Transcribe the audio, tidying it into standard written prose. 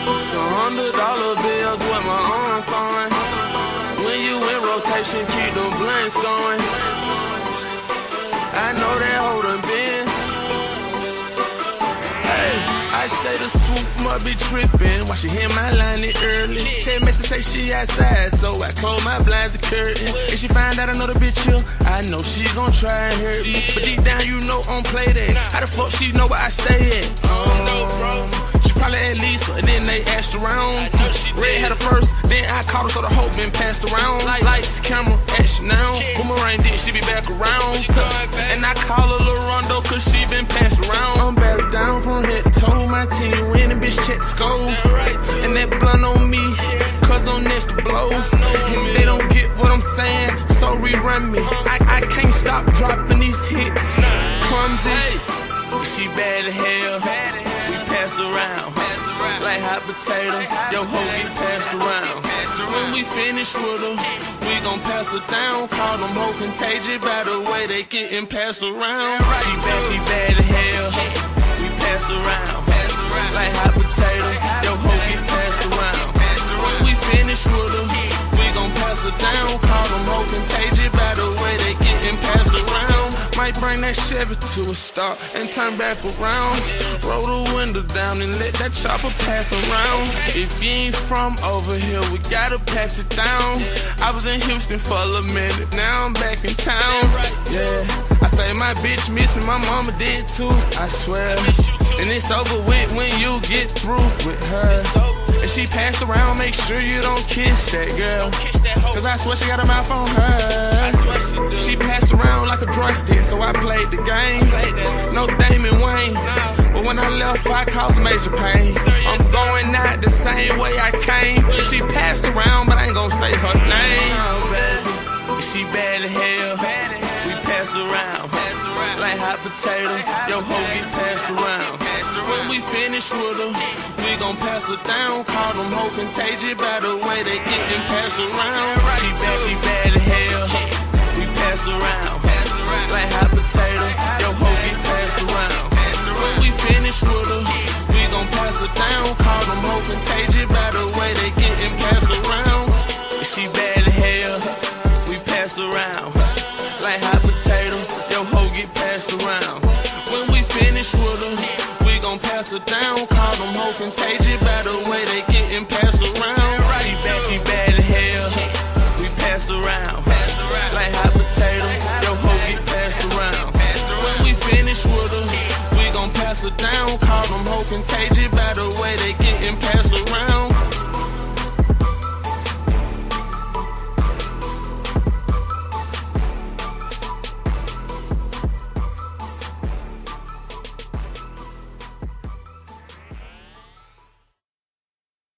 The $100 bills with my arm throwing. When you in rotation, keep them blanks going. I know that hoe done been. I say the swoop must be trippin'. Why she hit my line it early? Tell me to say she outside, so I close my blinds and curtain. If she find out I know the bitch here, I know she gon' try and hurt me. But deep down you know I don't play that. How the fuck she know where I stay at? She probably at least, and then they asked around. Red had her first, then I caught her, so the hoe been passed around. Lights, camera, action now. Boomerang did, she be back around. And I call her Lil Rondo, cause she been passed around. I'm back down from head to toe. My team winning, bitch, check the score. And that blunt on me, cause I'm next to blow. And they don't get what I'm saying, so rerun me. I can't stop dropping these hits. Clumsy, she bad as hell. We pass around like hot potato. Yo, hoe get passed around. When we finish with her, we gon' pass her down. Call them hoe contagious by the way they getting passed around. She bad as hell. We pass around like hot potato. Yo, hoe get passed around. When we finish with her, we gon' pass her down. Call them hoe contagious by the way they getting passed around. Might bring that Chevy to a stop and turn back around. Roll the window down and let that chopper pass around. If you ain't from over here, we gotta patch it down. I was in Houston for a minute, now I'm back in town. Yeah, I say my bitch miss me, my mama did too, I swear. And it's over with when you get through with her. And she passed around, make sure you don't kiss that girl. Cause I swear she got a mouth on her. She passed around like a joystick, so I played the game. No Damon Wayne, but when I left, I caused major pain. I'm going out the same way I came. She passed around, but I ain't gon' say her name. She bad as hell. We pass around like hot potato. Yo, hoe get passed around. When we finish with her, we gon' pass her down. Call them hoe contagious by the way they getting passed around. She bad as hell. We pass around like hot potato. Yo, hoe get passed around. When we finish with her, we gon' pass her down. Call them hoe contagious by the way they getting passed around. She bad as hell. We pass around like hot potato. Yo, hoe get passed around. When we finish with her, we gon' pass her down. Call them hoe contagious by the way they getting passed around. She bad as hell. We pass around like hot potato. Yo, hoe get passed around. When we finish with her, we gon' pass her down. Call them hoe contagious by the way they getting passed around.